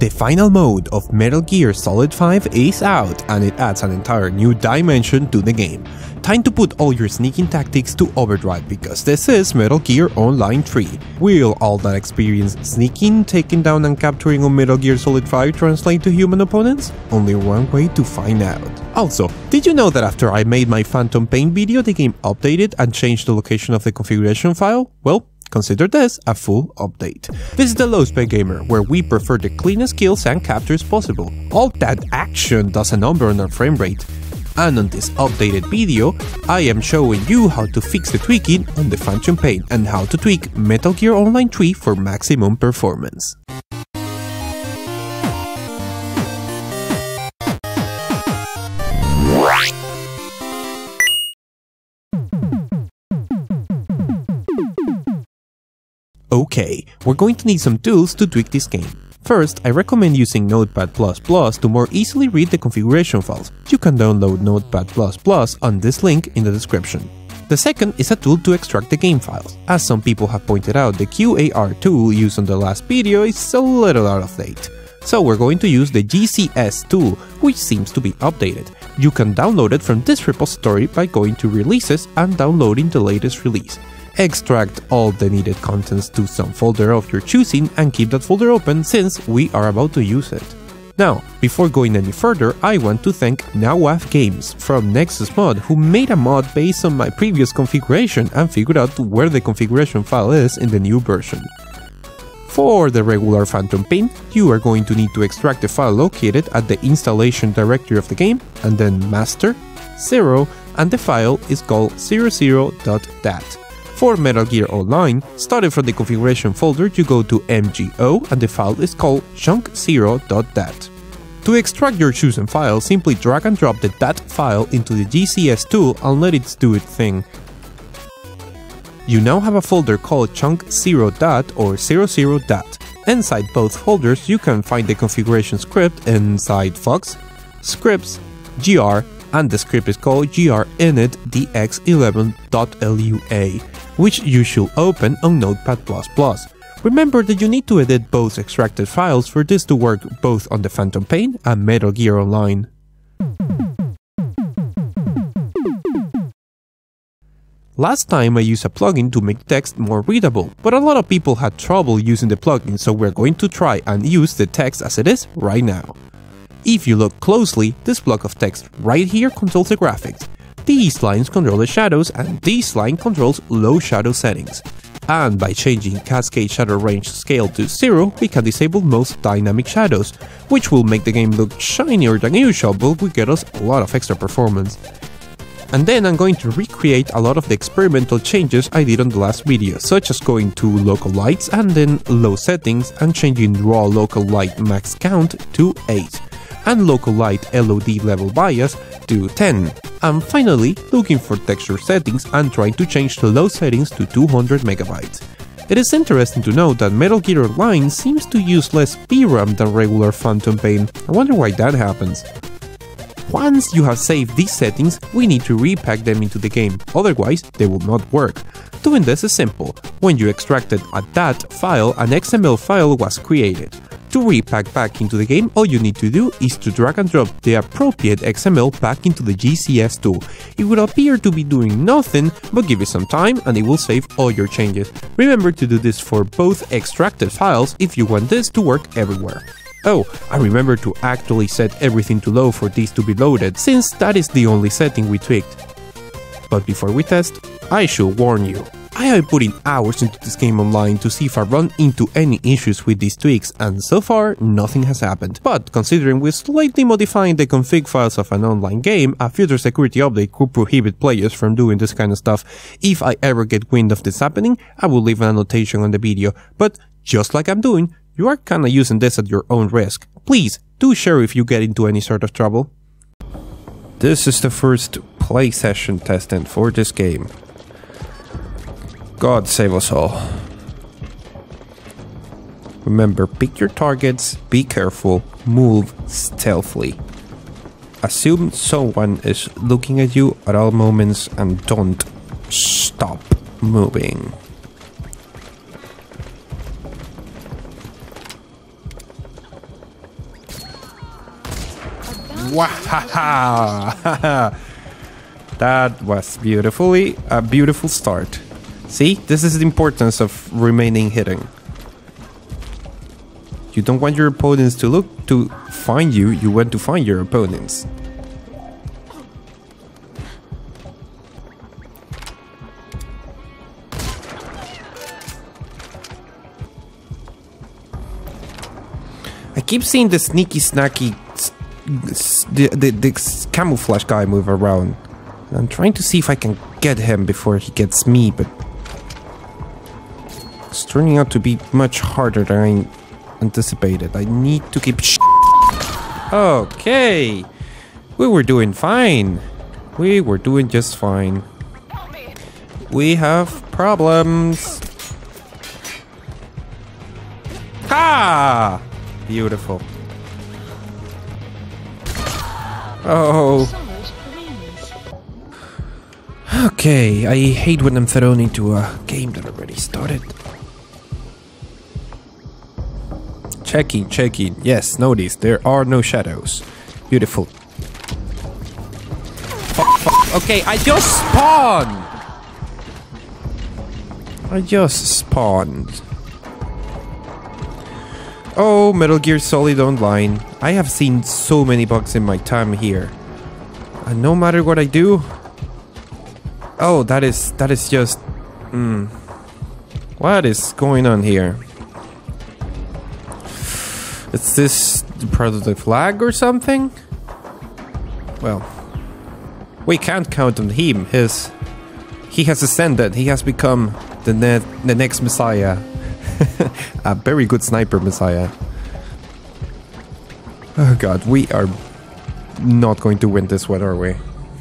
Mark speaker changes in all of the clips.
Speaker 1: The final mode of Metal Gear Solid 5 is out, and it adds an entire new dimension to the game. Time to put all your sneaking tactics to overdrive, because this is Metal Gear Online 3. Will all that experience sneaking, taking down and capturing on Metal Gear Solid 5 translate to human opponents? Only one way to find out. Also, did you know that after I made my Phantom Pain video, the game updated and changed the location of the configuration file? Well, consider this a full update. This is the Low Spec Gamer, where we prefer the cleanest kills and captures possible. All that action does a number on our frame rate. And on this updated video, I am showing you how to fix the tweaking on the Phantom Pain and how to tweak Metal Gear Online 3 for maximum performance. Okay, we're going to need some tools to tweak this game. First, I recommend using Notepad++ to more easily read the configuration files. You can download Notepad++ on this link in the description. The second is a tool to extract the game files. As some people have pointed out, the QAR tool used on the last video is a little out of date. So we're going to use the GCS tool, which seems to be updated. You can download it from this repository by going to Releases and downloading the latest release. Extract all the needed contents to some folder of your choosing and keep that folder open since we are about to use it. Now, before going any further, I want to thank Nawaf Games from Nexus Mod, who made a mod based on my previous configuration and figured out where the configuration file is in the new version. For the regular Phantom Pain, you are going to need to extract the file located at the installation directory of the game, and then master, 0, and the file is called 00.dat. For Metal Gear Online, starting from the configuration folder, you go to MGO and the file is called chunk0.dat. To extract your chosen file, simply drag and drop the .dat file into the GCS tool and let it do its thing. You now have a folder called chunk0.dat or 00.dat. Inside both folders, you can find the configuration script inside Fox, Scripts, GR, and the script is called grinitdx11.lua, which you should open on Notepad++. Remember that you need to edit both extracted files for this to work both on the Phantom Pain and Metal Gear Online. Last time I used a plugin to make text more readable, but a lot of people had trouble using the plugin, so we're going to try and use the text as it is right now. If you look closely, this block of text right here controls the graphics. These lines control the shadows and this line controls low shadow settings. And by changing Cascade Shadow Range Scale to 0, we can disable most dynamic shadows, which will make the game look shinier than usual but will get us a lot of extra performance. And then I'm going to recreate a lot of the experimental changes I did on the last video, such as going to local lights and then low settings and changing raw local light max count to 8. And local light LOD level bias to 10. And finally, looking for texture settings and trying to change the low settings to 200 MB. It is interesting to note that Metal Gear Online seems to use less VRAM than regular Phantom Pain. I wonder why that happens. Once you have saved these settings, we need to repack them into the game, otherwise they will not work. Doing this is simple. When you extracted a .dat file, an XML file was created. To repack back into the game, all you need to do is to drag and drop the appropriate XML back into the GCS tool. It will appear to be doing nothing, but give it some time and it will save all your changes. Remember to do this for both extracted files if you want this to work everywhere. Oh, I remember to actually set everything to low for these to be loaded, since that is the only setting we tweaked. But before we test, I should warn you. I have been putting hours into this game online to see if I run into any issues with these tweaks, and so far nothing has happened. But considering we're slightly modifying the config files of an online game, a future security update could prohibit players from doing this kind of stuff. If I ever get wind of this happening, I will leave an annotation on the video, but just like I'm doing, you are kinda using this at your own risk. Please, do share if you get into any sort of trouble. This is the first play session testing for this game. God save us all. Remember, pick your targets, be careful, move stealthily. Assume someone is looking at you at all moments and don't stop moving. Wahaha! That was a beautiful start. See, this is the importance of remaining hidden. You don't want your opponents to look to find you, you want to find your opponents. I keep seeing the sneaky snacky the camouflage guy move around. I'm trying to see if I can get him before he gets me, but it's turning out to be much harder than I anticipated. I need to keep Okay. We were doing fine. We were doing just fine. We have problems. Ha! Beautiful. Oh. Okay, I hate when I'm thrown into a game that already started. Checking. Yes, notice there are no shadows. Beautiful. Fuck. Okay, I just spawned. Oh, Metal Gear Solid Online. I have seen so many bugs in my time here. And no matter what I do... Oh, that is just... What is going on here? Is this part of the flag or something? Well... We can't count on him. He has ascended. He has become the next Messiah. A very good sniper Messiah. Oh god, we are not going to win this one, are we?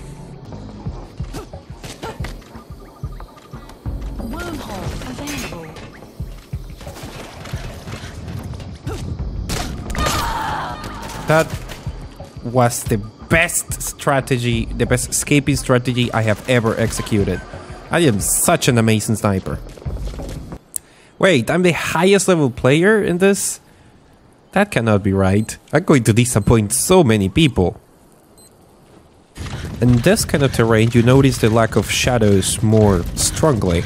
Speaker 1: That was the best strategy, the best escaping strategy I have ever executed. I am such an amazing sniper. Wait, I'm the highest level player in this? That cannot be right. I'm going to disappoint so many people. In this kind of terrain, you notice the lack of shadows more strongly.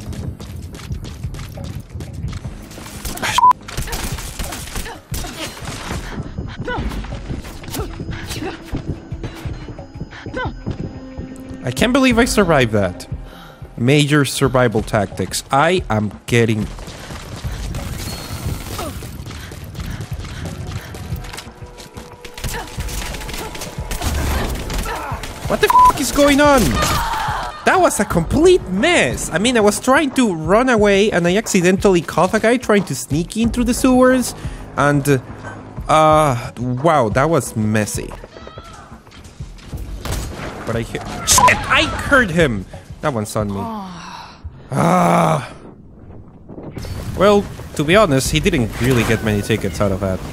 Speaker 1: I can't believe I survived that. Major survival tactics. I am getting... What the f*** is going on? That was a complete mess. I mean, I was trying to run away and I accidentally caught a guy trying to sneak in through the sewers. And... wow, that was messy. But I hear... Shit! I heard him! That one's on me. Well, to be honest, he didn't really get many tickets out of that.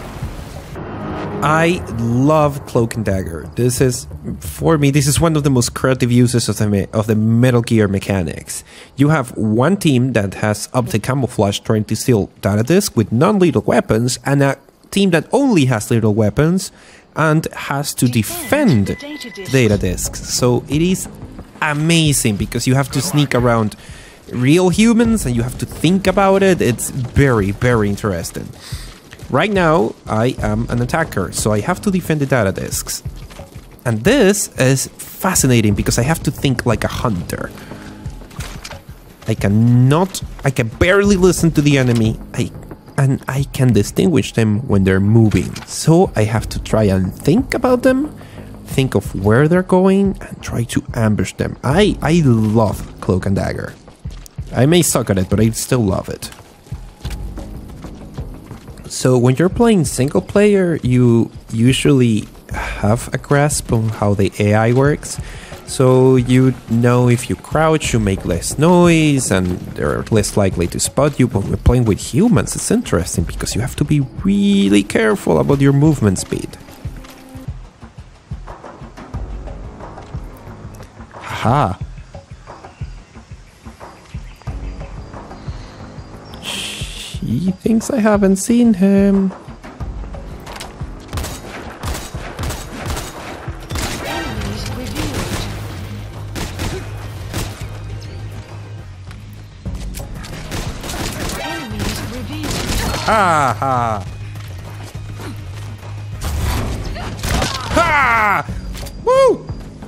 Speaker 1: I love Cloak and Dagger. This is, for me, this is one of the most creative uses of the Metal Gear mechanics. You have one team that has optic camouflage trying to steal data disk with non-lethal weapons, and a team that only has lethal weapons and has to defend data disks. So it is amazing because you have to sneak around real humans and you have to think about it. It's very, very interesting. Right now, I am an attacker, so I have to defend the data disks. And this is fascinating because I have to think like a hunter. I can barely listen to the enemy, and I can distinguish them when they're moving. So I have to try and think about them, think of where they're going, and try to ambush them. I love Cloak and Dagger. I may suck at it, but I still love it. So when you're playing single player, you usually have a grasp on how the AI works. So you know if you crouch, you make less noise and they're less likely to spot you. But when playing with humans, it's interesting because you have to be really careful about your movement speed. Haha. He thinks I haven't seen him. ha ha! Ha! Woo!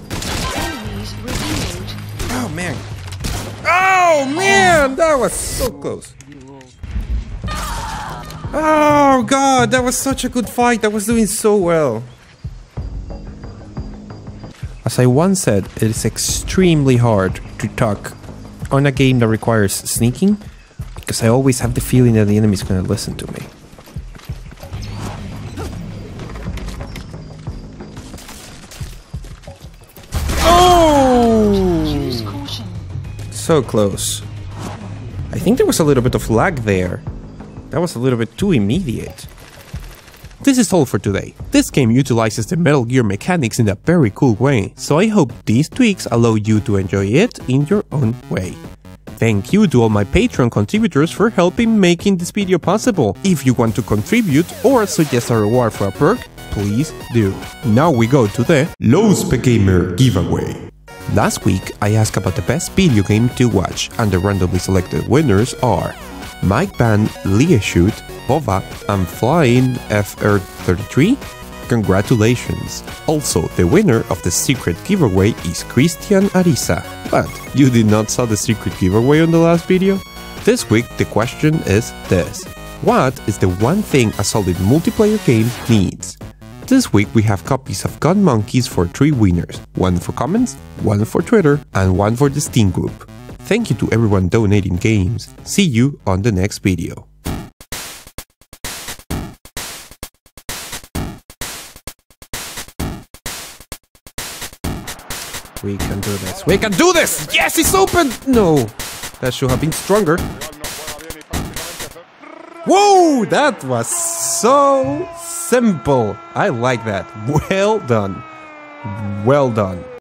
Speaker 1: Oh man! Oh man! That was so close. Oh god, that was such a good fight. I was doing so well. As I once said, it is extremely hard to talk on a game that requires sneaking, because I always have the feeling that the enemy is going to listen to me. Oh! So close. I think there was a little bit of lag there. That was a little bit too immediate. This is all for today. This game utilizes the Metal Gear mechanics in a very cool way, so I hope these tweaks allow you to enjoy it in your own way. Thank you to all my Patreon contributors for helping making this video possible. If you want to contribute or suggest a reward for a perk, please do. Now we go to the Los Gamer giveaway. Last week I asked about the best video game to watch, and the randomly selected winners are Mike Van Leeshoot, Bova, and Flying FR33. Congratulations! Also, the winner of the secret giveaway is Christian Ariza. But you did not saw the secret giveaway on the last video? This week the question is this: what is the one thing a solid multiplayer game needs? This week we have copies of Gun Monkeys for 3 winners, one for comments, one for Twitter, and one for the Steam group. Thank you to everyone donating games. See you on the next video. We can do this. We can do this! Yes, it's open! No, that should have been stronger. Whoa, that was so simple. I like that. Well done. Well done.